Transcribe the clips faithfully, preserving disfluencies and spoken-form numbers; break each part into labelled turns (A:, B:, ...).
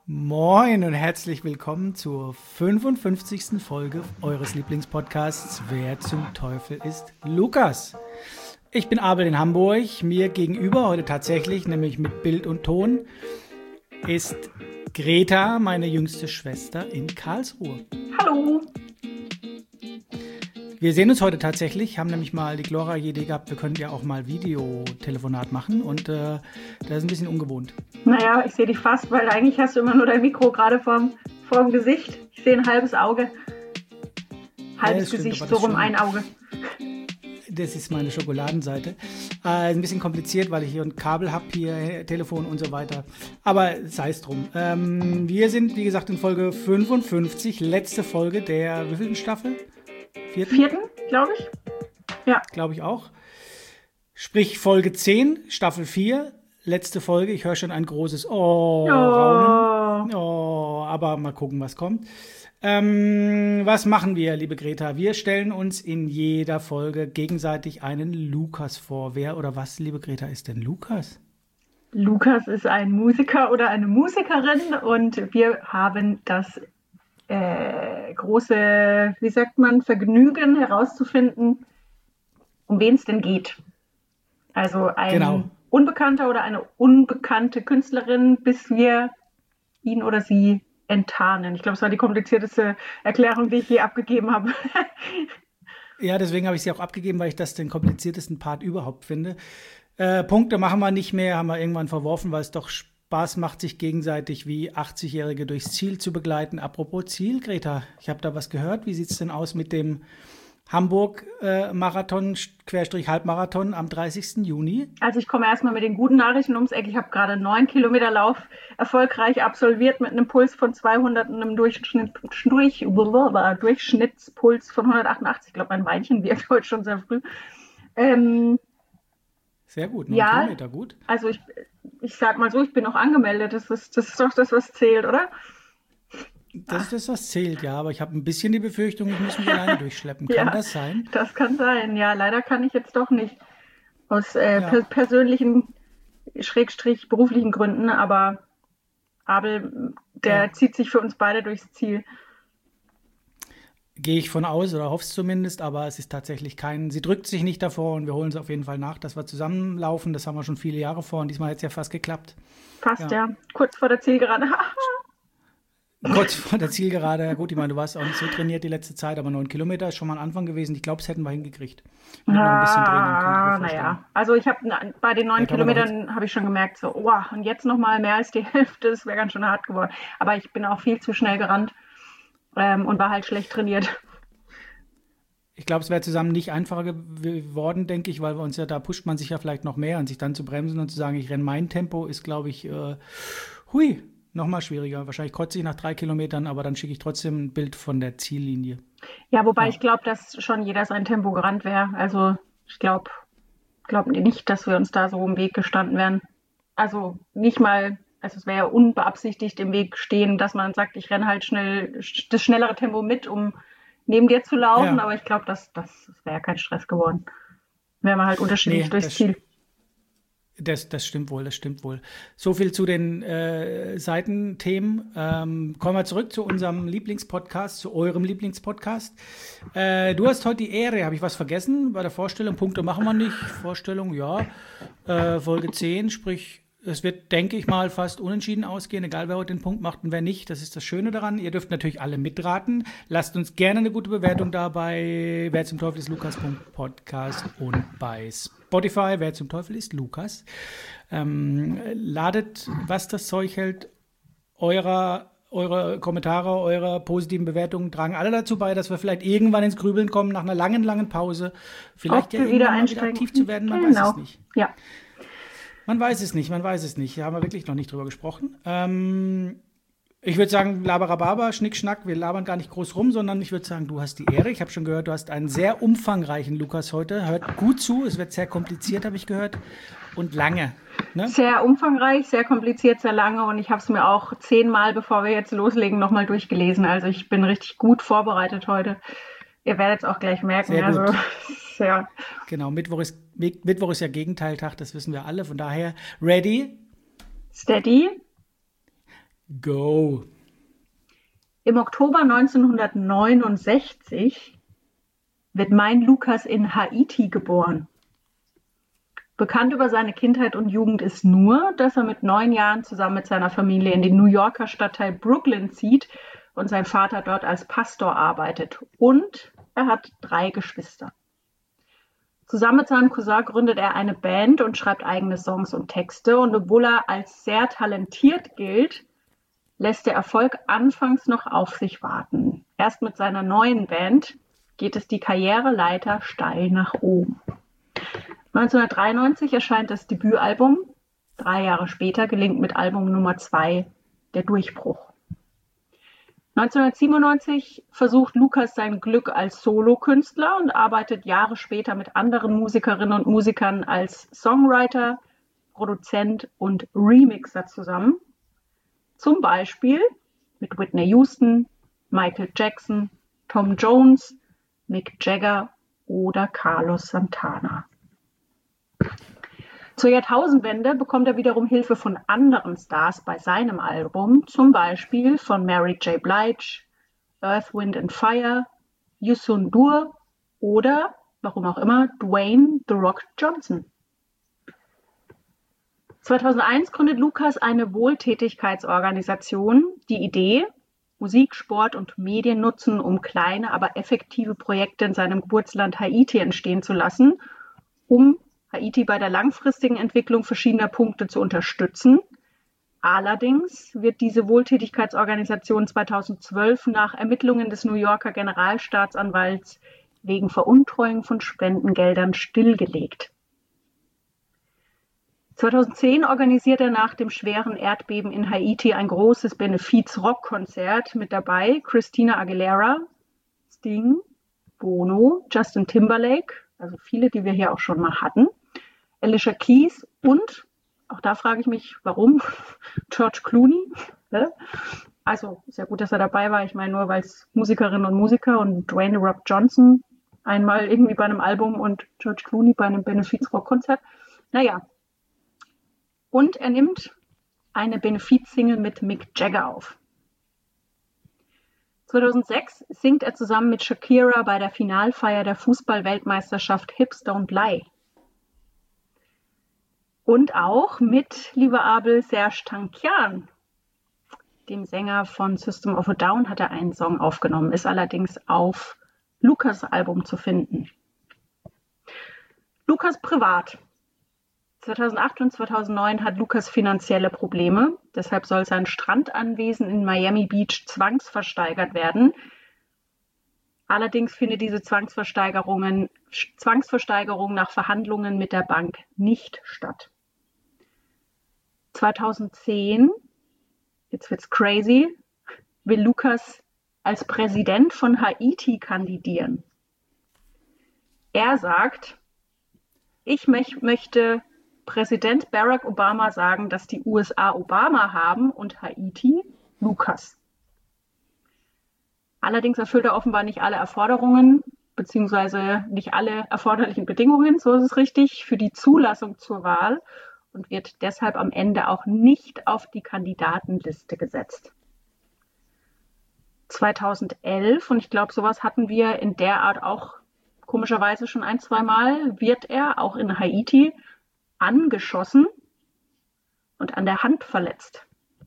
A: Moin und herzlich willkommen zur fünfundfünfzigsten Folge eures Lieblingspodcasts Wer zum Teufel ist Lukas? Ich bin Abel in Hamburg, mir gegenüber heute tatsächlich, nämlich mit Bild und Ton, ist Greta, meine jüngste Schwester in Karlsruhe.
B: Hallo!
A: Wir sehen uns heute tatsächlich, haben nämlich mal die Glora-Idee gehabt, wir könnten ja auch mal Videotelefonat machen und äh, das ist ein bisschen ungewohnt.
B: Naja, ich sehe dich fast, weil eigentlich hast du immer nur dein Mikro gerade vorm, vorm Gesicht. Ich sehe ein halbes Auge. Halbes ja, Gesicht, stimmt, so rum ein Auge.
A: Das ist meine Schokoladenseite. Äh, ein bisschen kompliziert, weil ich hier ein Kabel habe, hier Telefon und so weiter. Aber sei es drum. Ähm, wir sind, wie gesagt, in Folge fünfundfünfzig, letzte Folge der wievielten Staffel? Vierten,
B: Vierten glaube ich. Ja.
A: Glaube ich auch. Sprich Folge zehn, Staffel vier, letzte Folge. Ich höre schon ein großes Oh,
B: oh.
A: Raunen. Oh, aber mal gucken, was kommt. Ähm, was machen wir, liebe Greta? Wir stellen uns in jeder Folge gegenseitig einen Lukas vor. Wer oder was, liebe Greta, ist denn Lukas?
B: Lukas ist ein Musiker oder eine Musikerin und wir haben das äh, große, wie sagt man, Vergnügen herauszufinden, um wen es denn geht. Also ein
A: genau.
B: Unbekannter oder eine unbekannte Künstlerin, bis wir ihn oder sie enttarnen. Ich glaube, es war die komplizierteste Erklärung, die ich je abgegeben habe.
A: Ja, deswegen habe ich sie auch abgegeben, weil ich das den kompliziertesten Part überhaupt finde. Äh, Punkte machen wir nicht mehr, haben wir irgendwann verworfen, weil es doch Spaß macht, sich gegenseitig wie achtzigjährige durchs Ziel zu begleiten. Apropos Ziel, Greta, ich habe da was gehört. Wie sieht es denn aus mit dem Hamburg-Marathon, Querstrich Halbmarathon am dreißigsten Juni?
B: Also ich komme erstmal mit den guten Nachrichten ums Eck. Ich habe gerade einen neun Kilometer Lauf erfolgreich absolviert mit einem Puls von zweihundert und einem Durchschnitt, durch, Durchschnittspuls von hundertachtundachtzig. Ich glaube, mein Weinchen wirkt heute schon sehr früh. Ähm,
A: sehr gut, neun
B: ja,
A: Kilometer, gut.
B: Also ich, ich sag mal so, ich bin noch angemeldet. Das ist, das ist doch das, was zählt, oder?
A: Das ist das, was zählt, ja. Aber ich habe ein bisschen die Befürchtung, ich muss mich alleine durchschleppen. Kann
B: ja,
A: das sein?
B: Das kann sein. Ja, leider kann ich jetzt doch nicht. Aus äh,
A: ja.
B: per- persönlichen, schrägstrich beruflichen Gründen. Aber Abel, der ja. zieht sich für uns beide durchs Ziel.
A: Gehe ich von aus oder hoffe es zumindest, aber es ist tatsächlich kein, sie drückt sich nicht davor und wir holen es auf jeden Fall nach, dass wir zusammenlaufen. Das haben wir schon viele Jahre vor und diesmal hat es ja fast geklappt.
B: Fast, ja. ja. Kurz vor der Zielgerade.
A: Kurz vor der Zielgerade. Ja, gut, ich meine, du warst auch nicht so trainiert die letzte Zeit, aber neun Kilometer ist schon mal ein Anfang gewesen. Ich glaube, es hätten wir hingekriegt.
B: Mit ah, noch ein bisschen Training. Naja, also ich habe bei den neun ja, Kilometern habe ich schon gemerkt, so, oh, und jetzt noch mal mehr als die Hälfte, das wäre ganz schön hart geworden. Aber ich bin auch viel zu schnell gerannt. Ähm, und war halt schlecht trainiert.
A: Ich glaube, es wäre zusammen nicht einfacher geworden, denke ich, weil wir uns ja, da pusht man sich ja vielleicht noch mehr, und sich dann zu bremsen und zu sagen, ich renne mein Tempo, ist, glaube ich, äh, hui, noch mal schwieriger. Wahrscheinlich kotze ich nach drei Kilometern, aber dann schicke ich trotzdem ein Bild von der Ziellinie.
B: Ja, wobei ja. ich glaube, dass schon jeder sein Tempo gerannt wäre. Also ich glaube glaub nicht, dass wir uns da so im Weg gestanden wären. Also nicht mal... Also es wäre ja unbeabsichtigt im Weg stehen, dass man sagt, ich renne halt schnell das schnellere Tempo mit, um neben dir zu laufen. Ja. Aber ich glaube, das, das wäre ja kein Stress geworden. Wären wir halt unterschiedlich nee, durchs
A: das,
B: Ziel.
A: Das, das stimmt wohl, das stimmt wohl. So viel zu den äh, Seitenthemen. Ähm, kommen wir zurück zu unserem Lieblingspodcast, zu eurem Lieblingspodcast. Äh, du hast heute die Ehre, habe ich was vergessen bei der Vorstellung? Punkte machen wir nicht. Vorstellung, ja. Äh, Folge zehn, sprich... Es wird, denke ich mal, fast unentschieden ausgehen, egal wer heute den Punkt macht und wer nicht. Das ist das Schöne daran. Ihr dürft natürlich alle mitraten. Lasst uns gerne eine gute Bewertung da bei Wer zum Teufel ist Lukas Podcast und bei Spotify Wer zum Teufel ist Lukas. Ähm, ladet, was das Zeug hält, eurer, eure Kommentare, eure positiven Bewertungen tragen alle dazu bei, dass wir vielleicht irgendwann ins Grübeln kommen, nach einer langen, langen Pause. Vielleicht ja
B: wieder,
A: irgendwann wieder aktiv zu werden, man
B: genau.
A: weiß es nicht.
B: Ja.
A: Man weiß es nicht, man weiß es nicht. Da haben wir wirklich noch nicht drüber gesprochen. Ähm, ich würde sagen, Laberababa, Schnickschnack, wir labern gar nicht groß rum, sondern ich würde sagen, du hast die Ehre. Ich habe schon gehört, du hast einen sehr umfangreichen Lukas heute. Hört gut zu, es wird sehr kompliziert, habe ich gehört. Und lange. Ne?
B: Sehr umfangreich, sehr kompliziert, sehr lange. Und ich habe es mir auch zehnmal, bevor wir jetzt loslegen, nochmal durchgelesen. Also ich bin richtig gut vorbereitet heute. Ihr werdet es auch gleich merken.
A: Sehr gut.
B: Also, ja.
A: Genau, Mittwoch ist, Mittwoch ist ja Gegenteiltag, das wissen wir alle. Von daher, ready?
B: Steady?
A: Go.
B: Im Oktober neunzehnhundertneunundsechzig wird mein Lukas in Haiti geboren. Bekannt über seine Kindheit und Jugend ist nur, dass er mit neun Jahren zusammen mit seiner Familie in den New Yorker Stadtteil Brooklyn zieht und sein Vater dort als Pastor arbeitet. Und er hat drei Geschwister. Zusammen mit seinem Cousin gründet er eine Band und schreibt eigene Songs und Texte. Und obwohl er als sehr talentiert gilt, lässt der Erfolg anfangs noch auf sich warten. Erst mit seiner neuen Band geht es die Karriereleiter steil nach oben. neunzehnhundertdreiundneunzig erscheint das Debütalbum. Drei Jahre später gelingt mit Album Nummer zwei der Durchbruch. neunzehnhundertsiebenundneunzig versucht Lukas sein Glück als Solokünstler und arbeitet Jahre später mit anderen Musikerinnen und Musikern als Songwriter, Produzent und Remixer zusammen. Zum Beispiel mit Whitney Houston, Michael Jackson, Tom Jones, Mick Jagger oder Carlos Santana. Zur Jahrtausendwende bekommt er wiederum Hilfe von anderen Stars bei seinem Album, zum Beispiel von Mary J. Blige, Earth, Wind and Fire, Youssou N'Dour oder, warum auch immer, Dwayne The Rock Johnson. zweitausendeins gründet Lukas eine Wohltätigkeitsorganisation. Die Idee: Musik, Sport und Medien nutzen, um kleine, aber effektive Projekte in seinem Geburtsland Haiti entstehen zu lassen, um Haiti bei der langfristigen Entwicklung verschiedener Punkte zu unterstützen. Allerdings wird diese Wohltätigkeitsorganisation zweitausendzwölf nach Ermittlungen des New Yorker Generalstaatsanwalts wegen Veruntreuung von Spendengeldern stillgelegt. zweitausendzehn organisiert er nach dem schweren Erdbeben in Haiti ein großes Benefiz-Rock-Konzert, mit dabei Christina Aguilera, Sting, Bono, Justin Timberlake, also viele, die wir hier auch schon mal hatten, Alicia Keys und, auch da frage ich mich, warum, George Clooney. Also sehr gut, dass er dabei war. Ich meine nur, weil es Musikerinnen und Musiker und Dwayne The Rock Johnson einmal irgendwie bei einem Album und George Clooney bei einem Benefiz-Rock-Konzert. Naja. Und er nimmt eine Benefiz-Single mit Mick Jagger auf. zweitausendsechs singt er zusammen mit Shakira bei der Finalfeier der Fußball-Weltmeisterschaft Hips Don't Lie. Und auch mit, lieber Abel, Serj Tankian, dem Sänger von System of a Down, hat er einen Song aufgenommen, ist allerdings auf Lukas' Album zu finden. Lukas privat. zweitausendacht und zweitausendneun hat Lukas finanzielle Probleme, deshalb soll sein Strandanwesen in Miami Beach zwangsversteigert werden. Allerdings findet diese Zwangsversteigerungen, Zwangsversteigerung nach Verhandlungen mit der Bank nicht statt. zweitausendzehn, jetzt wird's crazy, will Lukas als Präsident von Haiti kandidieren. Er sagt, ich mech- möchte Präsident Barack Obama sagen, dass die U S A Obama haben und Haiti Lukas. Allerdings erfüllt er offenbar nicht alle Erforderungen, beziehungsweise nicht alle erforderlichen Bedingungen, so ist es richtig, für die Zulassung zur Wahl und wird deshalb am Ende auch nicht auf die Kandidatenliste gesetzt. zweitausendelf, und ich glaube, sowas hatten wir in der Art auch komischerweise schon ein, zwei Mal, wird er auch in Haiti angeschossen und an der Hand verletzt.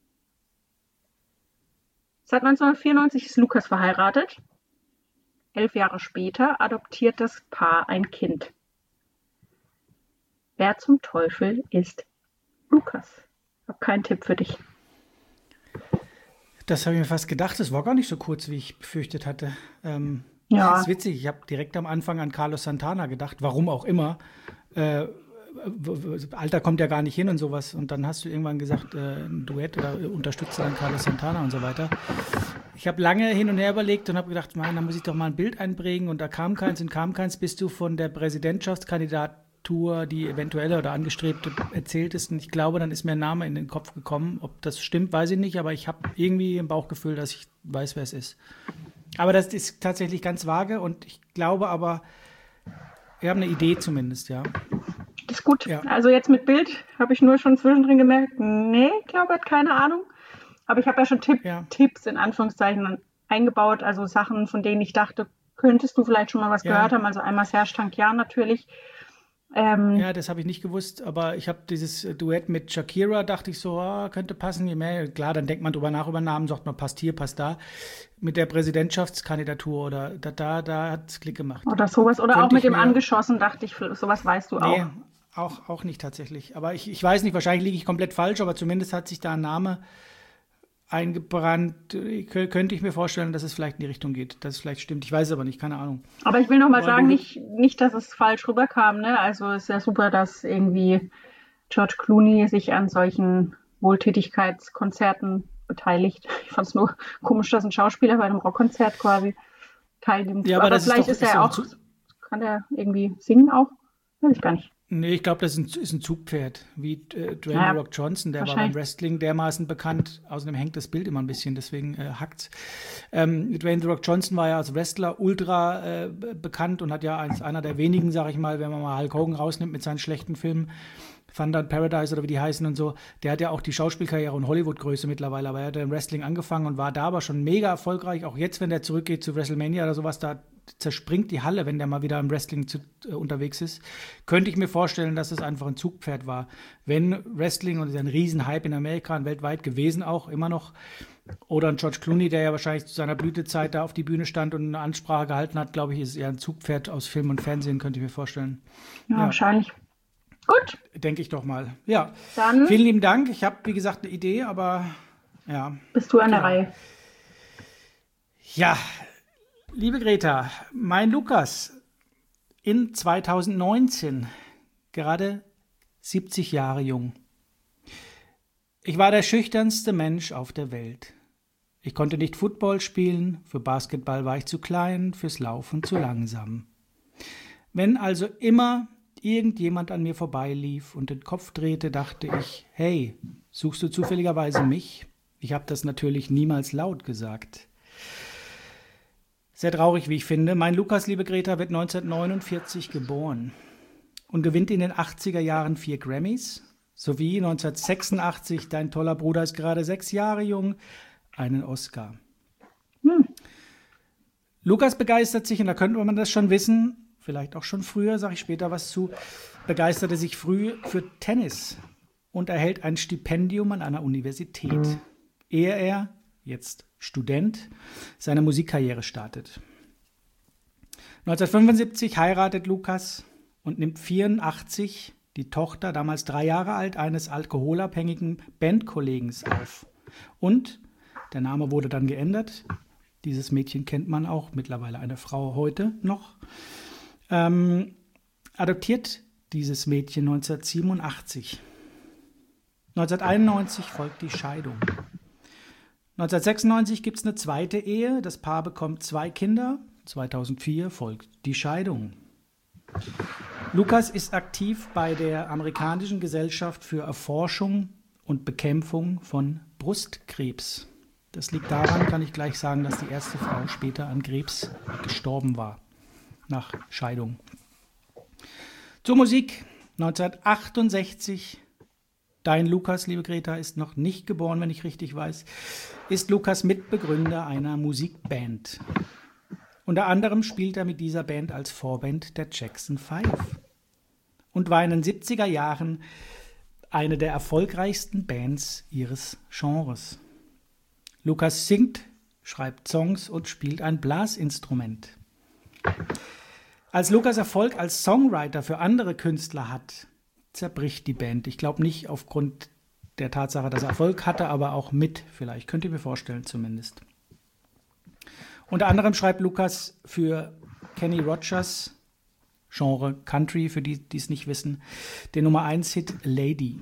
B: Seit neunzehnhundertvierundneunzig ist Lukas verheiratet. Elf Jahre später adoptiert das Paar ein Kind. Wer zum Teufel ist Lukas? Ich habe keinen Tipp für dich.
A: Das habe ich mir fast gedacht. Das war gar nicht so kurz, wie ich befürchtet hatte. Ähm,
B: Ja.
A: Das ist witzig. Ich habe direkt am Anfang an Carlos Santana gedacht. Warum auch immer. Äh, Alter kommt ja gar nicht hin und sowas. Und dann hast du irgendwann gesagt, äh, ein Duett oder unterstützt dann Carlos Santana und so weiter. Ich habe lange hin und her überlegt und habe gedacht, man, da muss ich doch mal ein Bild einprägen. Und da kam keins und kam keins, bis du von der Präsidentschaftskandidatur, die eventuelle oder angestrebte, erzähltest. Und ich glaube, dann ist mir ein Name in den Kopf gekommen. Ob das stimmt, weiß ich nicht. Aber ich habe irgendwie im Bauchgefühl, dass ich weiß, wer es ist. Aber das ist tatsächlich ganz vage. Und ich glaube aber, wir haben eine Idee zumindest, ja.
B: Das ist gut.
A: Ja.
B: Also jetzt mit Bild habe ich nur schon zwischendrin gemerkt, nee, ich glaube, er hat keine Ahnung. Aber ich habe ja schon Tipp,
A: Ja.
B: Tipps in Anführungszeichen eingebaut, also Sachen, von denen ich dachte, könntest du vielleicht schon mal was
A: Ja.
B: gehört haben. Also einmal Serj Tankian natürlich. Ähm,
A: Ja, das habe ich nicht gewusst, aber ich habe dieses äh, Duett mit Shakira, dachte ich so, ah, könnte passen. Je mehr, klar, dann denkt man drüber nach über Namen, sagt man, passt hier, passt da. Mit der Präsidentschaftskandidatur oder da, da, da hat es Klick gemacht.
B: Oder sowas. Oder
A: Könnte
B: auch mit
A: ich
B: dem
A: mir-
B: Angeschossen, dachte ich, sowas weißt du
A: Nee,
B: auch.
A: auch, auch nicht tatsächlich. Aber ich, ich weiß nicht, wahrscheinlich liege ich komplett falsch, aber zumindest hat sich da ein Name eingebrannt. Kö- Könnte ich mir vorstellen, dass es vielleicht in die Richtung geht. Dass es vielleicht stimmt. Ich weiß es aber nicht, keine Ahnung.
B: Aber ich will noch mal
A: Weil
B: sagen,
A: du-
B: nicht, nicht, dass es falsch rüberkam. Ne? Also es ist ja super, dass irgendwie George Clooney sich an solchen Wohltätigkeitskonzerten beteiligt. Ich fand es nur komisch, dass ein Schauspieler bei einem Rockkonzert quasi teilnimmt.
A: Ja, aber das ist
B: vielleicht
A: doch-
B: ist
A: ist
B: er
A: doch
B: auch,
A: ein
B: kann er irgendwie singen auch? Weiß ich gar nicht.
A: Nee, ich glaube, das ist ein, ist ein Zugpferd, wie äh, Dwayne
B: Ja,
A: The Rock Johnson, der war beim
B: wahrscheinlich.
A: Wrestling dermaßen bekannt, außerdem hängt das Bild immer ein bisschen, deswegen äh, hackt's. Ähm, Dwayne The Rock Johnson war ja als Wrestler ultra äh, be- bekannt und hat ja als einer der wenigen, sag ich mal, wenn man mal Hulk Hogan rausnimmt mit seinen schlechten Filmen, Thunder in Paradise oder wie die heißen und so, der hat ja auch die Schauspielkarriere und Hollywood-Größe mittlerweile, aber er hat ja im Wrestling angefangen und war da aber schon mega erfolgreich, auch jetzt, wenn der zurückgeht zu WrestleMania oder sowas, da zerspringt die Halle, wenn der mal wieder im Wrestling zu, äh, unterwegs ist. Könnte ich mir vorstellen, dass es einfach ein Zugpferd war. Wenn Wrestling, und ist ein Riesenhype in Amerika und weltweit gewesen auch, immer noch, oder ein George Clooney, der ja wahrscheinlich zu seiner Blütezeit da auf die Bühne stand und eine Ansprache gehalten hat, glaube ich, ist eher ein Zugpferd aus Film und Fernsehen, könnte ich mir vorstellen.
B: Ja,
A: Ja.
B: wahrscheinlich. Gut,
A: Denke ich doch mal. Ja,
B: dann
A: vielen lieben Dank. Ich habe, wie gesagt, eine Idee, aber ja.
B: bist du an der
A: Genau.
B: Reihe.
A: Ja, liebe Greta, mein Lukas in zweitausendneunzehn, gerade siebzig Jahre jung. Ich war der schüchternste Mensch auf der Welt. Ich konnte nicht Football spielen, für Basketball war ich zu klein, fürs Laufen zu langsam. Wenn also immer irgendjemand an mir vorbeilief und den Kopf drehte, dachte ich, hey, suchst du zufälligerweise mich? Ich habe das natürlich niemals laut gesagt. Sehr traurig, wie ich finde. Mein Lukas, liebe Greta, wird neunzehnhundertneunundvierzig geboren und gewinnt in den achtziger Jahren vier Grammys, sowie neunzehnhundertsechsundachtzig, dein toller Bruder ist gerade sechs Jahre jung, einen Oscar.
B: Hm.
A: Lukas begeistert sich, und da könnte man das schon wissen, vielleicht auch schon früher, sage ich später was zu, begeisterte sich früh für Tennis und erhält ein Stipendium an einer Universität, ehe er, jetzt Student, seine Musikkarriere startet. neunzehnhundertfünfundsiebzig heiratet Lukas und nimmt vierundachtzig die Tochter, damals drei Jahre alt, eines alkoholabhängigen Bandkollegen auf. Und der Name wurde dann geändert. Dieses Mädchen kennt man auch, mittlerweile eine Frau heute noch. Ähm, adoptiert dieses Mädchen neunzehnhundertsiebenundachtzig. neunzehnhunderteinundneunzig folgt die Scheidung. neunzehnhundertsechsundneunzig gibt es eine zweite Ehe. Das Paar bekommt zwei Kinder. zweitausendvier folgt die Scheidung. Lukas ist aktiv bei der amerikanischen Gesellschaft für Erforschung und Bekämpfung von Brustkrebs. Das liegt daran, kann ich gleich sagen, dass die erste Frau später an Krebs gestorben war, nach Scheidung. Zur Musik. neunzehnhundertachtundsechzig, dein Lukas, liebe Greta, ist noch nicht geboren, wenn ich richtig weiß, ist Lukas Mitbegründer einer Musikband. Unter anderem spielt er mit dieser Band als Vorband der Jackson Five und war in den siebziger Jahren eine der erfolgreichsten Bands ihres Genres. Lukas singt, schreibt Songs und spielt ein Blasinstrument. Als Lukas Erfolg als Songwriter für andere Künstler hat, zerbricht die Band. Ich glaube nicht aufgrund der Tatsache, dass er Erfolg hatte, aber auch mit, vielleicht. Könnt ihr mir vorstellen zumindest. Unter anderem schreibt Lukas für Kenny Rogers, Genre Country, für die, die es nicht wissen, den Nummer eins Hit Lady.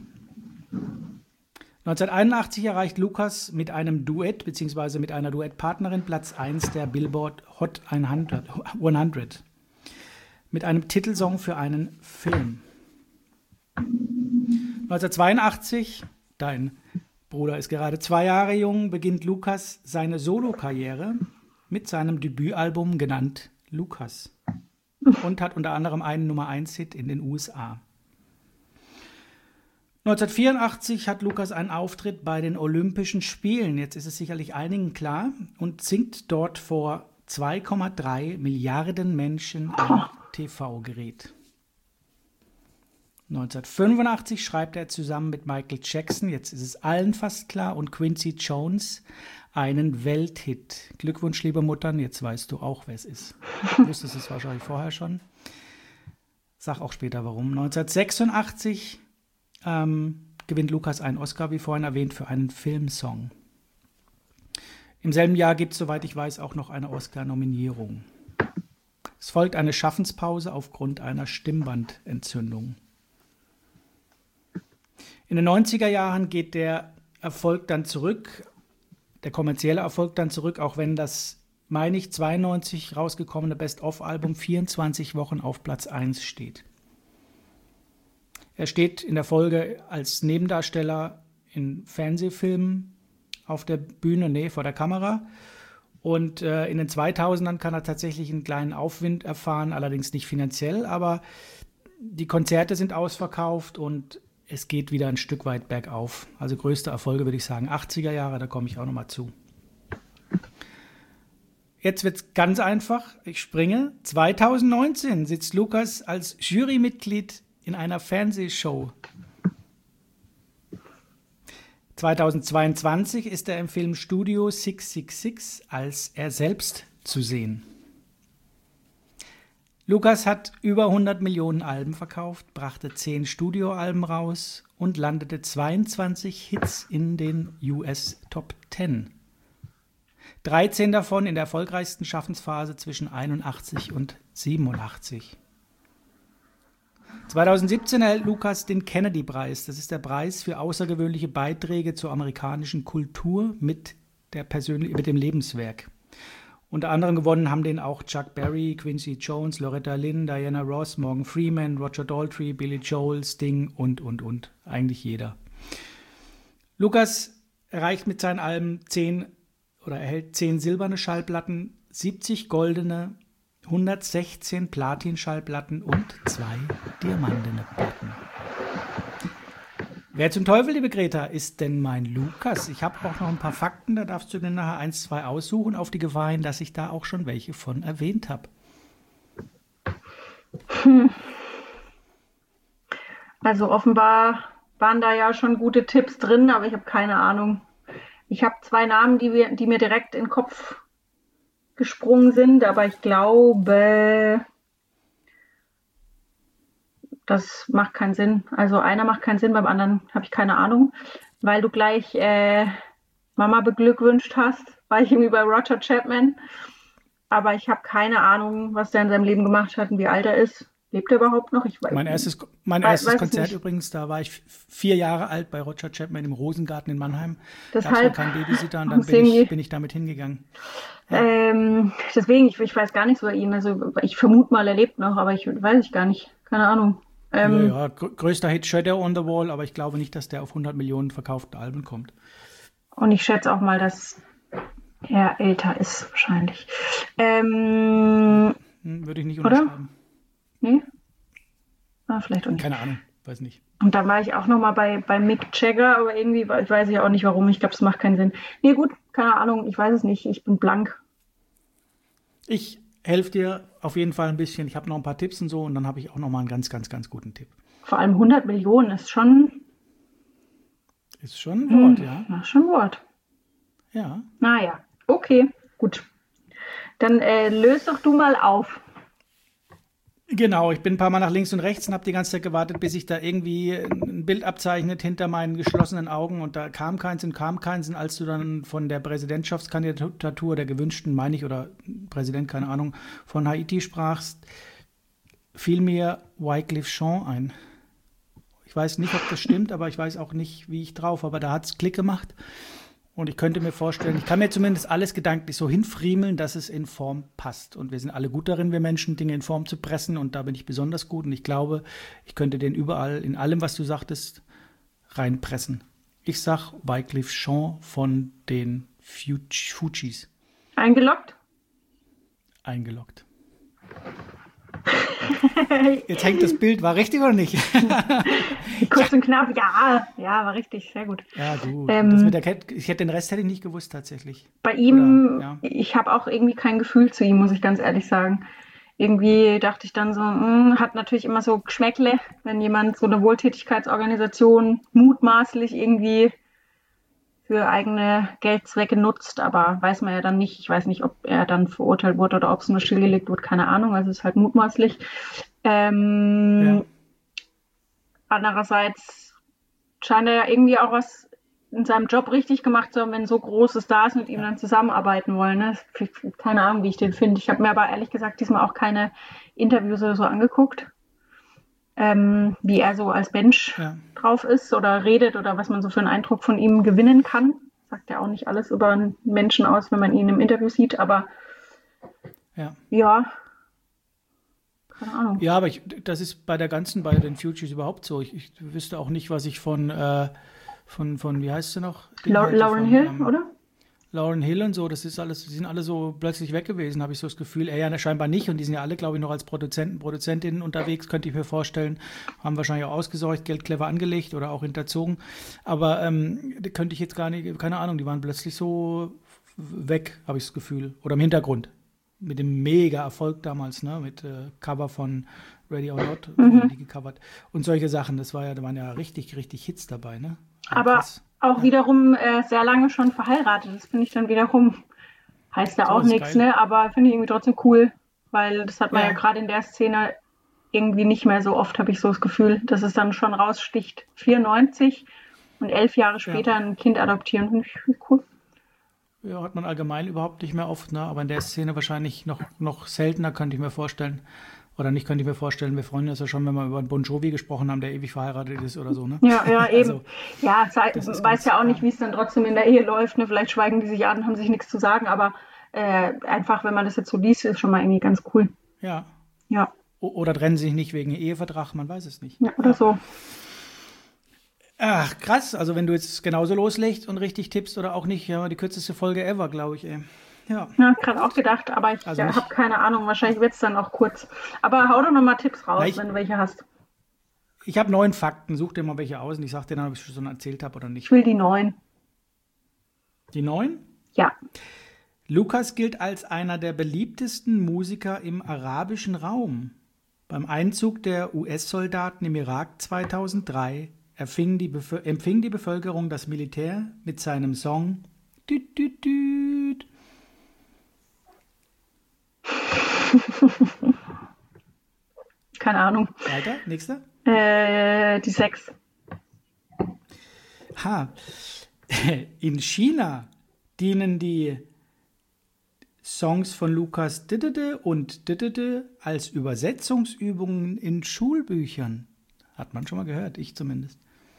A: neunzehnhunderteinundachtzig erreicht Lukas mit einem Duett bzw. mit einer Duettpartnerin Platz eins der Billboard Hot hundert mit einem Titelsong für einen Film. neunzehnhundertzweiundachtzig, dein Bruder ist gerade zwei Jahre jung, beginnt Lukas seine Solokarriere mit seinem Debütalbum genannt Lukas und hat unter anderem einen Nummer eins Hit in den U S A. neunzehnhundertvierundachtzig hat Lukas einen Auftritt bei den Olympischen Spielen. Jetzt ist es sicherlich einigen klar und singt dort vor zwei Komma drei Milliarden Menschen am T V-Gerät. neunzehnhundertfünfundachtzig schreibt er zusammen mit Michael Jackson, jetzt ist es allen fast klar, und Quincy Jones einen Welthit. Glückwunsch, liebe Muttern, jetzt weißt du auch, wer es ist. Du wusstest es wahrscheinlich vorher schon. Sag auch später warum. neunzehnhundertsechsundachtzig ähm, gewinnt Lukas einen Oscar, wie vorhin erwähnt, für einen Filmsong. Im selben Jahr gibt es, soweit ich weiß, auch noch eine Oscar-Nominierung. Es folgt eine Schaffenspause aufgrund einer Stimmbandentzündung. In den neunziger Jahren geht der Erfolg dann zurück, der kommerzielle Erfolg dann zurück, auch wenn das, meine ich, zweiundneunzig rausgekommene Best-of-Album vierundzwanzig Wochen auf Platz eins steht. Er steht in der Folge als Nebendarsteller in Fernsehfilmen auf der Bühne, nee, vor der Kamera. Und äh, in den zweitausendern kann er tatsächlich einen kleinen Aufwind erfahren, allerdings nicht finanziell, aber die Konzerte sind ausverkauft und es geht wieder ein Stück weit bergauf. Also größte Erfolge würde ich sagen achtziger Jahre, da komme ich auch nochmal zu. Jetzt wird es ganz einfach, ich springe. zweitausendneunzehn sitzt Lukas als Jurymitglied in einer Fernsehshow. zweitausendzweiundzwanzig ist er im Film Studio sechs sechs sechs als er selbst zu sehen. Lukas hat über hundert Millionen Alben verkauft, brachte zehn Studioalben raus und landete zweiundzwanzig Hits in den U S Top zehn. dreizehn davon in der erfolgreichsten Schaffensphase zwischen einundachtzig und siebenundachtzig. zweitausendsiebzehn erhält Lukas den Kennedy-Preis. Das ist der Preis für außergewöhnliche Beiträge zur amerikanischen Kultur mit, der Persönlich- mit dem Lebenswerk. Unter anderem gewonnen haben den auch Chuck Berry, Quincy Jones, Loretta Lynn, Diana Ross, Morgan Freeman, Roger Daltrey, Billy Joel, Sting und, und, und. Eigentlich jeder. Lukas erreicht mit seinen Alben zehn oder erhält zehn silberne Schallplatten, siebzig goldene, hundertsechzehn Platin-Schallplatten und zwei diamantene Platten. Wer zum Teufel, liebe Greta, ist denn mein Lukas? Ich habe auch noch ein paar Fakten, da darfst du dir nachher eins, zwei aussuchen, auf die Gefahr hin, dass ich da auch schon welche von erwähnt habe.
B: Hm. Also offenbar waren da ja schon gute Tipps drin, aber ich habe keine Ahnung. Ich habe zwei Namen, die, wir, die mir direkt in den Kopf gesprungen sind, aber ich glaube, das macht keinen Sinn. Also einer macht keinen Sinn, beim anderen habe ich keine Ahnung. Weil du gleich äh, Mama beglückwünscht hast, war ich irgendwie bei Roger Chapman. Aber ich habe keine Ahnung, was der in seinem Leben gemacht hat und wie alt er ist. Lebt er überhaupt noch? Ich weiß,
A: mein erstes, mein
B: weiß,
A: erstes
B: weiß
A: Konzert übrigens, da war ich vier Jahre alt bei Roger Chapman im Rosengarten in Mannheim.
B: Deshalb
A: da gab es noch keinen Babysitter und dann bin ich, bin ich damit hingegangen.
B: Ja. Ähm, deswegen, ich, ich weiß gar nichts über ihn. Also ich vermute mal, er lebt noch, aber ich weiß ich gar nicht. Keine Ahnung. Ähm,
A: ja, ja, größter Hit Shadow on the Wall, aber ich glaube nicht, dass der auf hundert Millionen verkaufte Alben kommt.
B: Und ich schätze auch mal, dass er älter ist, wahrscheinlich. Ähm,
A: hm, würde ich nicht unterschreiben.
B: Nee? Ah, vielleicht auch nicht.
A: Keine Ahnung, weiß nicht.
B: Und dann war ich auch noch mal bei, bei Mick Jagger, aber irgendwie weiß ich auch nicht, warum. Ich glaube, das macht keinen Sinn. Nee, gut, keine Ahnung, ich weiß es nicht. Ich bin blank.
A: Ich helfe dir auf jeden Fall ein bisschen. Ich habe noch ein paar Tipps und so und dann habe ich auch noch mal einen ganz, ganz, ganz guten Tipp.
B: Vor allem hundert Millionen ist schon...
A: Ist schon ein Wort,
B: hm,
A: ja.
B: Ja, schon ein Wort.
A: Ja.
B: Naja, okay, gut. Dann äh, löst doch du mal auf.
A: Genau, ich bin ein paar Mal nach links und rechts und habe die ganze Zeit gewartet, bis sich da irgendwie ein Bild abzeichnet hinter meinen geschlossenen Augen und da kam keins und kam keins. Und als du dann von der Präsidentschaftskandidatur der gewünschten, meine ich, oder Präsident, keine Ahnung, von Haiti sprachst, fiel mir Wyclef Jean ein. Ich weiß nicht, ob das stimmt, aber ich weiß auch nicht, wie ich drauf, aber da hat es Klick gemacht. Und ich könnte mir vorstellen, ich kann mir zumindest alles gedanklich so hinfriemeln, dass es in Form passt. Und wir sind alle gut darin, wir Menschen, Dinge in Form zu pressen. Und da bin ich besonders gut. Und ich glaube, ich könnte den überall, in allem, was du sagtest, reinpressen. Ich sag Wyclef Jean von den Fugees.
B: Eingeloggt?
A: Eingeloggt. Jetzt hängt das Bild. War richtig oder nicht?
B: Kurz und knapp, ja. Ja, war richtig, sehr gut.
A: Ja, gut.
B: Ähm,
A: das mit der Cat, ich hätte den Rest hätte ich nicht gewusst tatsächlich.
B: Bei ihm,
A: Oder, ja.
B: ich habe auch irgendwie kein Gefühl zu ihm, muss ich ganz ehrlich sagen. Irgendwie dachte ich dann so, mh, hat natürlich immer so Geschmäckle, wenn jemand so eine Wohltätigkeitsorganisation mutmaßlich irgendwie für eigene Geldzwecke nutzt, aber weiß man ja dann nicht. Ich weiß nicht, ob er dann verurteilt wurde oder ob es nur stillgelegt wurde, keine Ahnung, also es ist halt mutmaßlich. Ähm,
A: Ja.
B: Andererseits scheint er ja irgendwie auch was in seinem Job richtig gemacht zu haben, wenn so große Stars mit ihm dann zusammenarbeiten wollen. Ne? Keine Ahnung, wie ich den finde. Ich habe mir aber ehrlich gesagt diesmal auch keine Interviews oder so angeguckt, ähm, wie er so als Mensch
A: Ja.
B: drauf ist oder redet oder was man so für einen Eindruck von ihm gewinnen kann. Sagt ja auch nicht alles über einen Menschen aus, wenn man ihn im Interview sieht, aber
A: Ja.
B: ja, keine Ahnung.
A: Ja, aber ich, das ist bei der ganzen, bei den Futures überhaupt so. Ich, ich wüsste auch nicht, was ich von, äh, von, von, wie heißt sie noch?
B: La- Lauryn Hill, ähm, oder?
A: Lauryn Hill und so, das ist alles, die sind alle so plötzlich weg gewesen, habe ich so das Gefühl. Er ja scheinbar nicht und die sind ja alle, glaube ich, noch als Produzenten, Produzentinnen unterwegs, könnte ich mir vorstellen. Haben wahrscheinlich auch ausgesorgt, Geld clever angelegt oder auch hinterzogen. Aber ähm, könnte ich jetzt gar nicht, keine Ahnung, die waren plötzlich so weg, habe ich das Gefühl. Oder im Hintergrund. Mit dem Mega-Erfolg damals, ne? Mit äh, Cover von Ready or Not,
B: Mhm.
A: die gecovert. Und solche Sachen, das war ja, da waren ja richtig, richtig Hits dabei, ne? Ja,
B: Aber
A: krass.
B: auch
A: Ja.
B: wiederum äh, sehr lange schon verheiratet. Das finde ich dann wiederum, heißt ja
A: So,
B: auch
A: ist
B: nichts,
A: geil.
B: ne? Aber finde ich irgendwie trotzdem cool, weil das hat man
A: Ja.
B: ja gerade in der Szene irgendwie nicht mehr so oft, habe ich so das Gefühl, dass es dann schon raussticht. vierundneunzig und elf Jahre später
A: Ja.
B: ein Kind adoptieren, finde ich cool.
A: Ja, hat man allgemein überhaupt nicht mehr oft, ne? Aber in der Szene wahrscheinlich noch, noch seltener, könnte ich mir vorstellen. Oder nicht, könnte ich mir vorstellen, wir freuen uns ja schon, wenn wir über einen Bon Jovi gesprochen haben, der ewig verheiratet ist oder so, ne?
B: Ja, ja, eben.
A: Also,
B: ja, sei,
A: das ist
B: weiß
A: ganz,
B: ja auch nicht,
A: ja.
B: wie es dann trotzdem in der Ehe läuft. Ne? Vielleicht schweigen die sich an, haben sich nichts zu sagen, aber äh, einfach, wenn man das jetzt so liest, ist schon mal irgendwie ganz cool.
A: Ja.
B: Ja,
A: O- Oder trennen sich nicht wegen Ehevertrag, man weiß es nicht.
B: ja oder
A: Ja.
B: so.
A: Ach, krass. Also wenn du jetzt genauso loslegst und richtig tippst oder auch nicht, ja, die kürzeste Folge ever, glaube ich, ey. Ja.
B: Ja, gerade auch gedacht, aber ich
A: Also
B: ja,
A: nicht-
B: habe keine Ahnung. Wahrscheinlich wird es dann auch kurz. Aber hau doch noch mal Tipps raus,
A: Na, ich-
B: wenn du welche hast.
A: Ich habe neun Fakten, such dir mal welche aus und ich sag dir dann, ob ich schon erzählt habe oder
B: Ich
A: nicht.
B: will die neun.
A: Die neun?
B: Ja.
A: Lukas gilt als einer der beliebtesten Musiker im arabischen Raum. Beim Einzug der U S-Soldaten im Irak zweitausenddrei erfing die Bevö- empfing die Bevölkerung das Militär mit seinem Song Düt, düt, düt.
B: Keine Ahnung.
A: Weiter, nächster.
B: Äh, die sechs.
A: Ha. In China dienen die Songs von Lukas Diddede und Diddede als Übersetzungsübungen in Schulbüchern. Hat man schon mal gehört, ich zumindest.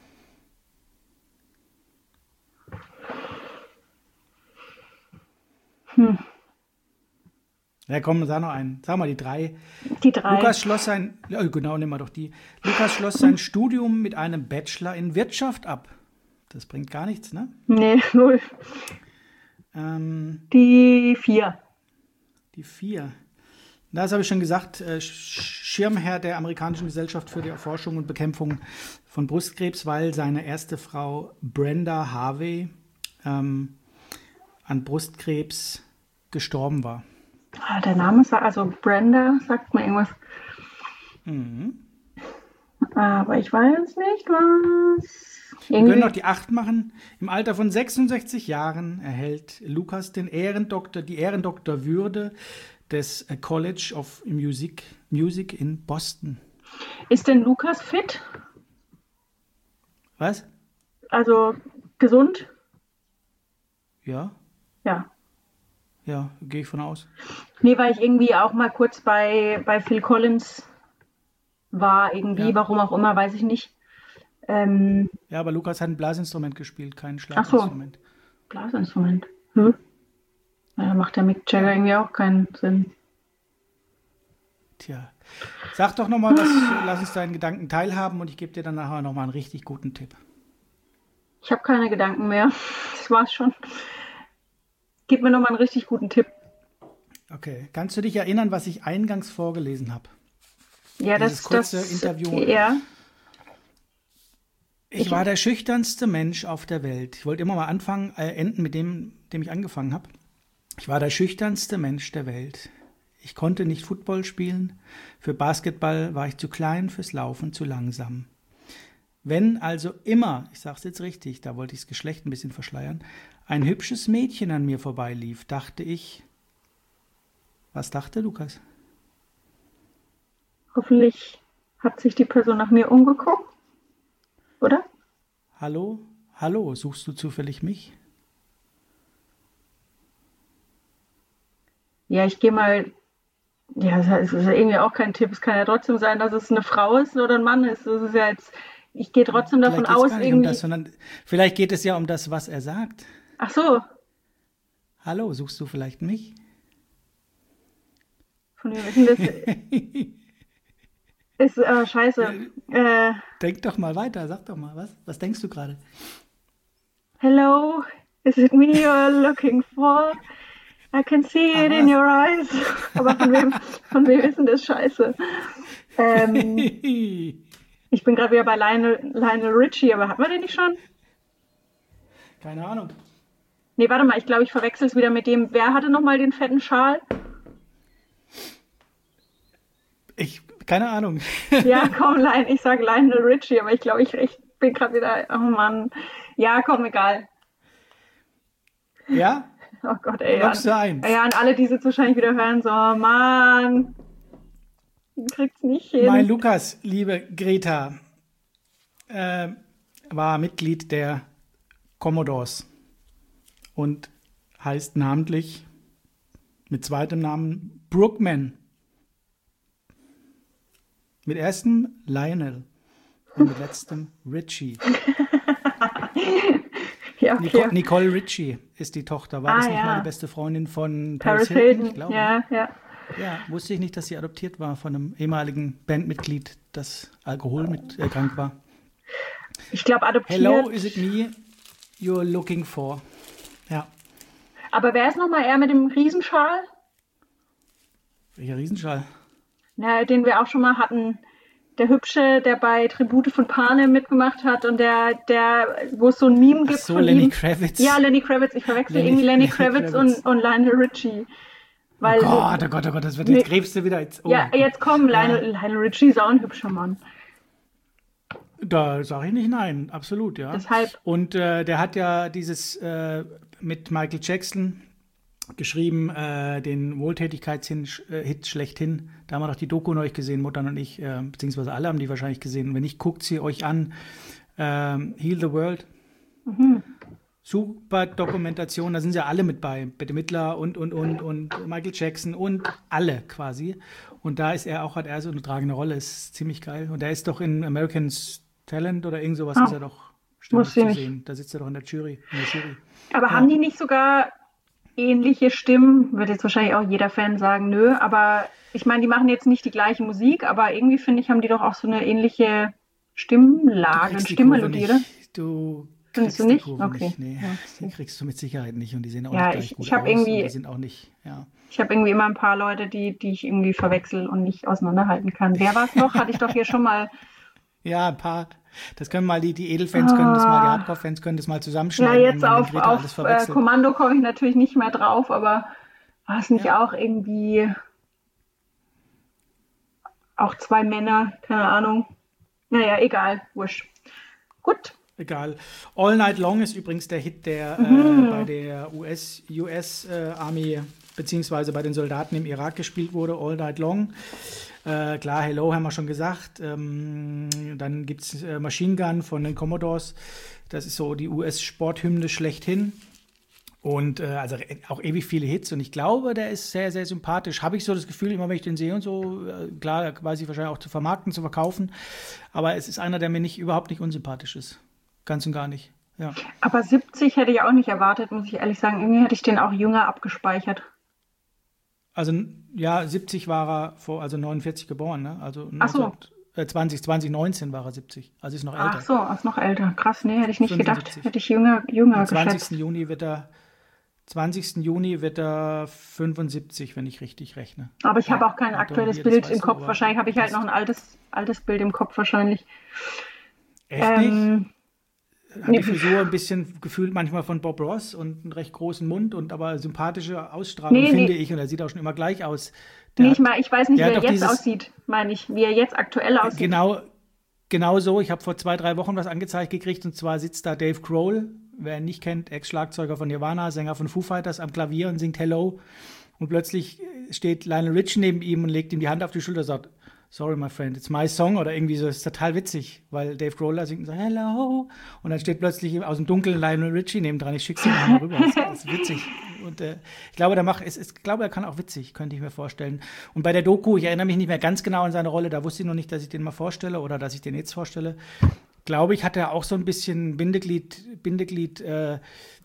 B: Hm.
A: Ja, komm, sag noch einen. Sag mal die drei.
B: Die drei.
A: Lukas schloss sein, ja, genau, nehmen wir doch die. Lukas schloss sein Studium mit einem Bachelor in Wirtschaft ab. Das bringt gar nichts, ne?
B: Nee, null.
A: Ähm,
B: Die vier.
A: die vier. Das habe ich schon gesagt, äh, Schirmherr der amerikanischen Gesellschaft für die Erforschung und Bekämpfung von Brustkrebs, weil seine erste Frau Brenda Harvey ähm, an Brustkrebs gestorben war.
B: Ah, der Name sagt, also Brenda sagt mir irgendwas.
A: Mhm.
B: Aber ich weiß nicht, was.
A: Wir können
B: Irgendwie.
A: noch die acht machen. Im Alter von sechsundsechzig Jahren erhält Lukas den Ehrendoktor, die Ehrendoktorwürde des College of Music, Music in Boston.
B: Ist denn Lukas fit?
A: Was?
B: Also gesund?
A: Ja,
B: Ja.
A: ja, gehe ich von aus.
B: Nee, weil ich irgendwie auch mal kurz bei, bei Phil Collins war, irgendwie,
A: Ja.
B: warum auch immer, weiß ich nicht. Ähm,
A: Ja, aber Lukas hat ein Blasinstrument gespielt, kein
B: Ach so.
A: Schlaginstrument.
B: Blasinstrument. Hm? Ja, macht der Mick Jagger irgendwie auch keinen Sinn.
A: Tja. Sag doch nochmal was, lass uns deinen Gedanken teilhaben und ich gebe dir dann nachher nochmal einen richtig guten Tipp.
B: Ich habe keine Gedanken mehr. Das war's schon. Gib mir nochmal einen richtig guten Tipp.
A: Okay. Kannst du dich erinnern, was ich eingangs vorgelesen habe?
B: Ja,
A: Dieses
B: das,
A: kurze
B: das,
A: Interview.
B: Ja.
A: Ich war der schüchternste Mensch auf der Welt. Ich wollte immer mal anfangen, äh, enden mit dem, dem ich angefangen habe. Ich war der schüchternste Mensch der Welt. Ich konnte nicht Football spielen. Für Basketball war ich zu klein, fürs Laufen zu langsam. Wenn also immer, ich sage es jetzt richtig, da wollte ich das Geschlecht ein bisschen verschleiern, ein hübsches Mädchen an mir vorbeilief, dachte ich, was dachte Lukas?
B: Hoffentlich hat sich die Person nach mir umgeguckt, oder?
A: Hallo? Hallo, suchst du zufällig mich?
B: Ja, ich gehe mal. Ja, es ist ja irgendwie auch kein Tipp. Es kann ja trotzdem sein, dass es eine Frau ist oder ein Mann ist. Das ist ja jetzt. Ich gehe trotzdem davon
A: Vielleicht geht es
B: aus,
A: gar nicht um
B: irgendwie.
A: das, sondern vielleicht geht es ja um das, was er sagt.
B: Ach so,
A: Hallo, suchst du vielleicht mich?
B: von wem ist denn das? Ist äh, scheiße. Äh,
A: Denk doch mal weiter, sag doch mal, was? Was denkst du gerade?
B: Hello, is it me you're looking for? I can see it
A: Ah,
B: in
A: was?
B: your eyes. Aber von wem, von wem ist denn das scheiße? Ähm, ich bin gerade wieder bei Lionel, Lionel Richie, aber hatten wir den nicht schon?
A: Keine Ahnung.
B: Nee, warte mal, ich glaube, ich verwechsel es wieder mit dem. Wer hatte nochmal den fetten Schal?
A: Ich, keine Ahnung.
B: Ja, komm, Lion, ich sage Lionel Richie, aber ich glaube, ich, ich bin gerade wieder. Oh Mann. Ja, komm, egal.
A: Ja?
B: Oh Gott, ey.
A: Loggst du
B: An,
A: ein?
B: ja, an alle, die es jetzt wahrscheinlich wieder hören, so, oh Mann, ich krieg's nicht hin.
A: Mein Lukas, liebe Greta, äh, war Mitglied der Commodores und heißt namentlich mit zweitem Namen Brookman. Mit erstem Lionel und mit letztem Richie.
B: Ja,
A: Nico,
B: okay.
A: Nicole Richie ist die Tochter. War
B: Ah,
A: das nicht
B: ja.
A: mal die beste Freundin von Paris,
B: Paris
A: Hilton? Ich
B: Hilton,
A: glaube.
B: ja, ja.
A: Ja, wusste ich nicht, dass sie adoptiert war von einem ehemaligen Bandmitglied, das alkoholkrank äh, krank war.
B: Ich glaube, adoptiert.
A: Hello, is it me you're looking for? Ja,
B: Aber wer ist nochmal er mit dem Riesenschal?
A: welcher Riesenschal.
B: Na, den wir auch schon mal hatten. Der Hübsche, der bei Tribute von Panem mitgemacht hat und der, der, wo es so ein Meme
A: Ach
B: gibt
A: so,
B: von
A: Lenny
B: ihm.
A: Kravitz.
B: Ja, Lenny Kravitz. Ich verwechsel
A: Lenny-
B: irgendwie Lenny
A: Lenny
B: Kravitz,
A: Kravitz.
B: Und, und Lionel Richie. Weil,
A: Oh Gott, oh Gott, oh Gott, das wird,
B: Nee.
A: jetzt gräbst du wieder. Jetzt, oh
B: ja,
A: Gott.
B: jetzt komm, Lionel, Lionel Richie ist auch ein hübscher Mann.
A: Da sage ich nicht nein, absolut, ja.
B: Deshalb-
A: Und äh, der hat ja dieses äh, mit Michael Jackson geschrieben, äh, den Wohltätigkeitshit äh, schlechthin. Da haben wir doch die Doku neulich gesehen, Muttern und ich, äh, beziehungsweise alle haben die wahrscheinlich gesehen. Und wenn nicht, guckt sie euch an. Ähm, Heal the World. Super Dokumentation, da sind sie alle mit bei. Bette Midler und, und, und, und Michael Jackson und alle quasi. Und da ist er auch, hat er so eine tragende Rolle, ist ziemlich geil. Und er ist doch in American's Talent oder irgend sowas,
B: Ah,
A: ist er doch ständig
B: wusste ich
A: zu
B: nicht.
A: sehen. Da sitzt er doch in der Jury. In der Jury.
B: Aber
A: Ja.
B: haben die nicht sogar ähnliche Stimmen? Wird jetzt wahrscheinlich auch jeder Fan sagen, nö. Aber ich meine, die machen jetzt nicht die gleiche Musik, aber irgendwie finde ich, haben die doch auch so eine ähnliche Stimmlage,
A: kriegst die
B: Stimmmelodie,
A: Kurve
B: oder?
A: nicht. Du
B: Findest
A: kriegst
B: du
A: die
B: nicht?
A: Kurve
B: Okay.
A: nicht. Nee,
B: Ja.
A: die kriegst du mit Sicherheit nicht und die sehen auch
B: Ja,
A: nicht gleich
B: ich-
A: gut
B: ich hab
A: aus.
B: irgendwie-
A: Und die sind auch nicht, ja.
B: Ich habe irgendwie immer ein paar Leute, die, die ich irgendwie verwechsel und nicht auseinanderhalten kann. Wer war es noch? Hatte ich doch hier schon mal.
A: Ja, ein paar. Das können mal die, die Edelfans können das mal, die Hardcore-Fans können das mal
B: Ja,
A: zusammenschneiden.
B: jetzt
A: wenn man
B: auf,
A: den Greta alles
B: auf äh,
A: verwechselt.
B: Kommando komme ich natürlich nicht mehr drauf, aber war es nicht auch irgendwie auch zwei Männer? Keine Ahnung. Naja, egal, wurscht. Gut.
A: Egal. All Night Long ist übrigens der Hit, der äh, bei der U S, U S äh, Army beziehungsweise bei den Soldaten im Irak gespielt wurde. All Night Long. Äh, klar, Hello haben wir schon gesagt. Ähm, dann gibt es äh, Machine Gun von den Commodores. Das ist so die U S-Sporthymne schlechthin. Und äh, also auch ewig viele Hits. Und ich glaube, der ist sehr, sehr sympathisch. Habe ich so das Gefühl, immer wenn ich den sehe und so, äh, klar, weiß ich wahrscheinlich auch zu vermarkten, zu verkaufen. Aber es ist einer, der mir nicht überhaupt nicht unsympathisch ist. Ganz und gar nicht. Ja.
B: Aber siebzig hätte ich auch nicht erwartet, muss ich ehrlich sagen. Irgendwie hätte ich den auch jünger abgespeichert.
A: Also ja, siebzig war er vor, also neunundvierzig geboren, ne? Also
B: Ach so.
A: neunzehn, äh, zwanzig, zwanzig neunzehn war er siebzig. Also ist noch älter.
B: Ach so, ist noch älter. Krass, nee, hätte ich nicht gedacht.
A: fünfundsiebzig.
B: Hätte ich jünger, jünger
A: Am
B: geschätzt.
A: zwanzigsten Juni wird er zwanzigsten Juni wird er fünfundsiebzig, wenn ich richtig rechne.
B: Aber ich habe
A: Ja,
B: auch kein
A: Otto,
B: aktuelles
A: hier, das
B: Bild
A: weißt
B: im
A: du,
B: Kopf.
A: aber
B: Wahrscheinlich habe ich halt
A: passt.
B: noch ein altes, altes Bild im Kopf wahrscheinlich.
A: Echt nicht?
B: Ähm,
A: Hat
B: nee,
A: die Frisur ein bisschen gefühlt manchmal von Bob Ross und einen recht großen Mund und aber sympathische Ausstrahlung,
B: nee,
A: finde
B: nee,
A: ich. Und er sieht auch schon immer gleich aus. Der
B: nee, ich
A: hat,
B: meine, ich weiß nicht,
A: der
B: wie
A: hat
B: er
A: doch
B: jetzt
A: dieses,
B: aussieht, meine ich, wie er jetzt aktuell aussieht.
A: genau, genau so. Ich habe vor zwei, drei Wochen was angezeigt gekriegt und zwar sitzt da Dave Grohl, wer ihn nicht kennt, Ex-Schlagzeuger von Nirvana, Sänger von Foo Fighters, am Klavier und singt Hello. Und plötzlich steht Lionel Richie neben ihm und legt ihm die Hand auf die Schulter und sagt, sorry, my friend, it's my song oder irgendwie so. Das ist total witzig, weil Dave Grohl da singt und sagt, hello. Und dann steht plötzlich aus dem Dunkeln Lionel Richie nebendran. Ich schick's ihm mal rüber. Das, das ist witzig. Und äh, ich glaube, der macht, es, es, ich glaube, er kann auch witzig, könnte ich mir vorstellen. Und bei der Doku, ich erinnere mich nicht mehr ganz genau an seine Rolle, da wusste ich noch nicht, dass ich den mal vorstelle oder dass ich den jetzt vorstelle. Glaube ich, hat er auch so ein bisschen Bindeglied, Bindeglied, äh,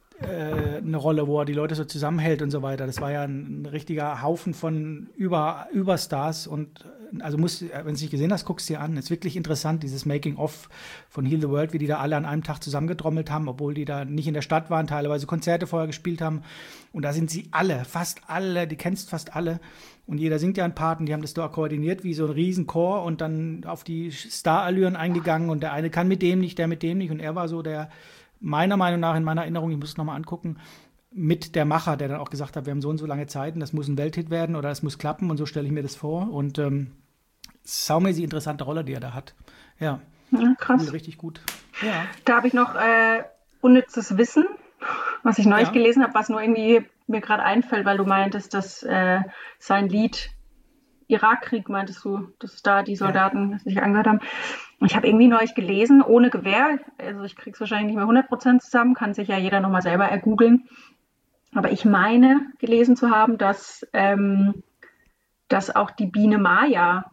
A: eine Rolle, wo er die Leute so zusammenhält und so weiter. Das war ja ein, ein richtiger Haufen von Über, Überstars und also musst, wenn du es nicht gesehen hast, guckst du dir an. Ist wirklich interessant, dieses Making-of von Heal the World, wie die da alle an einem Tag zusammengedrommelt haben, obwohl die da nicht in der Stadt waren, teilweise Konzerte vorher gespielt haben. Und da sind sie alle, fast alle, die kennst fast alle. Und jeder singt ja einen Part und die haben das da koordiniert wie so ein Riesenchor und dann auf die Star-Allüren eingegangen und der eine kann mit dem nicht, der mit dem nicht und er war so der meiner Meinung nach, in meiner Erinnerung, ich muss es nochmal angucken, mit der Macher, der dann auch gesagt hat, wir haben so und so lange Zeit und das muss ein Welthit werden oder es muss klappen und so stelle ich mir das vor. Und ähm, saumäßig interessante Rolle, die er da hat. Ja,
B: Ja, krass.
A: cool, richtig gut. Ja,
B: Da habe ich noch äh, unnützes Wissen, was ich neulich
A: ja,
B: gelesen habe, was nur irgendwie mir gerade einfällt, weil du meintest, dass äh, sein Lied Irakkrieg, meintest du, dass da die
A: ja.
B: Soldaten sich angehört haben. Und ich habe irgendwie neulich gelesen, ohne Gewehr, also ich kriege es wahrscheinlich nicht mehr hundert Prozent zusammen, kann sich ja jeder nochmal selber ergoogeln. Aber ich meine, gelesen zu haben, dass, ähm, dass auch die Biene Maya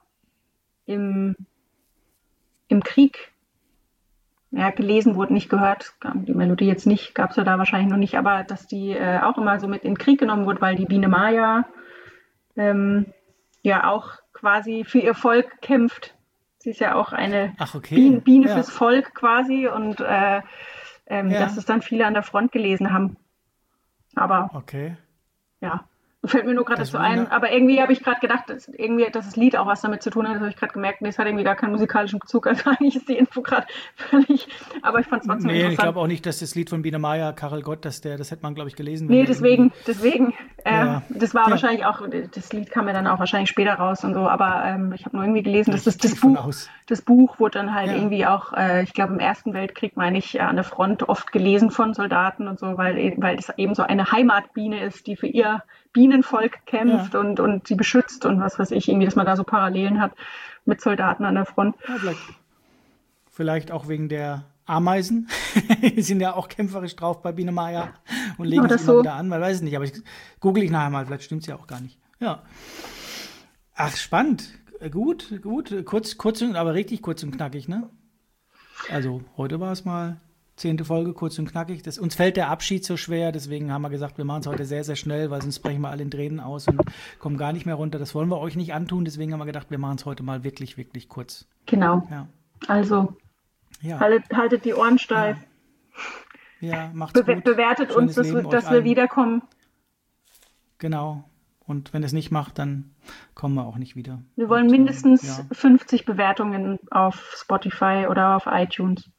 B: im, im Krieg, ja, gelesen wurde, nicht gehört, die Melodie jetzt nicht, gab es ja da wahrscheinlich noch nicht, aber dass die äh, auch immer so mit in den Krieg genommen wurde, weil die Biene Maya ähm, ja auch quasi für ihr Volk kämpft. Sie ist ja auch eine
A: Ach, okay.
B: Biene, Biene
A: Ja.
B: fürs Volk quasi und äh, ähm,
A: Ja.
B: dass es dann viele an der Front gelesen haben. Aber
A: Okay.
B: ja, fällt mir nur gerade
A: Das
B: dazu
A: will ich
B: ein.
A: noch-
B: Aber irgendwie habe ich gerade gedacht, dass, irgendwie, dass das Lied auch was damit zu tun hat. Das habe ich gerade gemerkt. Nee, es hat irgendwie gar keinen musikalischen Bezug. Also eigentlich ist die Info gerade völlig. Aber ich fand es trotzdem
A: Nee, ich
B: interessant.
A: glaube auch nicht, dass das Lied von Biene Maya, Karel Gott, dass der, das hätte man, glaube ich, gelesen. wenn
B: Nee,
A: der
B: deswegen, deswegen. Äh,
A: Ja.
B: Das war
A: Ja.
B: wahrscheinlich auch, das Lied kam ja dann auch wahrscheinlich später raus und so, aber ähm, ich habe nur irgendwie gelesen, dass das,
A: Ich gehe
B: das
A: von
B: Buch,
A: aus.
B: das Buch wurde dann halt
A: Ja.
B: irgendwie auch, äh, ich glaube im Ersten Weltkrieg, meine ich, äh, an der Front oft gelesen von Soldaten und so, weil, weil es eben so eine Heimatbiene ist, die für ihr Bienenvolk kämpft
A: Ja.
B: und, und sie beschützt und was weiß ich, irgendwie, dass man da so Parallelen hat mit Soldaten an der Front.
A: Ja, vielleicht, vielleicht auch wegen der Ameisen. Die sind ja auch kämpferisch drauf bei Biene Maya und legen
B: Oder
A: sich immer
B: so.
A: wieder an. Man weiß es nicht, aber ich google ich nachher mal. Vielleicht stimmt es ja auch gar nicht. Ja. Ach, spannend. Gut, gut. Kurz, kurz, und- aber richtig kurz und knackig, ne? Also, heute war es mal zehnte Folge, kurz und knackig. Das, uns fällt der Abschied so schwer, deswegen haben wir gesagt, wir machen es heute sehr, sehr schnell, weil sonst brechen wir alle in Tränen aus und kommen gar nicht mehr runter. Das wollen wir euch nicht antun, deswegen haben wir gedacht, wir machen es heute mal wirklich, wirklich kurz.
B: Genau.
A: Ja.
B: Also,
A: Ja.
B: haltet, haltet die Ohren steif.
A: Ja, macht's
B: Be
A: gut.
B: bewertet uns,
A: Schönes
B: dass,
A: Leben
B: wir-
A: euch
B: dass wir
A: allen.
B: wiederkommen.
A: Genau. Und wenn es nicht macht, dann kommen wir auch nicht wieder.
B: Wir wollen
A: Und, äh,
B: mindestens
A: ja.
B: fünfzig Bewertungen auf Spotify oder auf iTunes.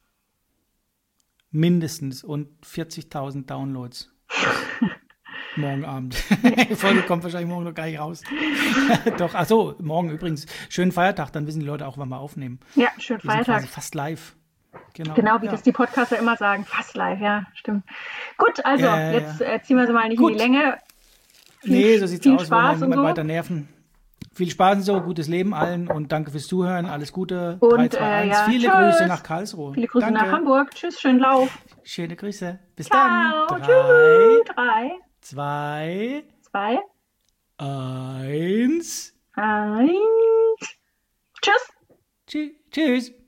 A: Mindestens und vierzigtausend Downloads. Morgen Abend. Die Folge kommt wahrscheinlich morgen noch gar nicht raus. Doch, ach so, morgen übrigens. Schönen Feiertag, dann wissen die Leute auch, wann wir aufnehmen.
B: Ja, schönen
A: Wir sind
B: Feiertag.
A: quasi fast live. Genau,
B: Genau, wie
A: ja.
B: das die Podcaster immer sagen. Fast live, ja, stimmt. Gut, also,
A: Ja, ja,
B: jetzt
A: ja.
B: äh, ziehen wir sie mal nicht
A: Gut.
B: in die Länge. Viel,
A: Nee, so sieht's
B: viel
A: aus. Wollen wir
B: Spaß und
A: niemand
B: so.
A: weiter nerven. Viel Spaß und so, gutes Leben allen und danke fürs Zuhören. Alles Gute.
B: Und,
A: drei, zwei,
B: äh,
A: eins.
B: ja,
A: Viele
B: tschüss.
A: Grüße nach Karlsruhe.
B: Viele Grüße
A: danke.
B: nach Hamburg. Tschüss, schönen Lauf.
A: Schöne Grüße. Bis
B: Ciao.
A: dann.
B: Tschüss.
A: Drei,
B: Drei,
A: zwei,
B: zwei,
A: eins.
B: eins. Tschüss.
A: Tschü- Tschüss.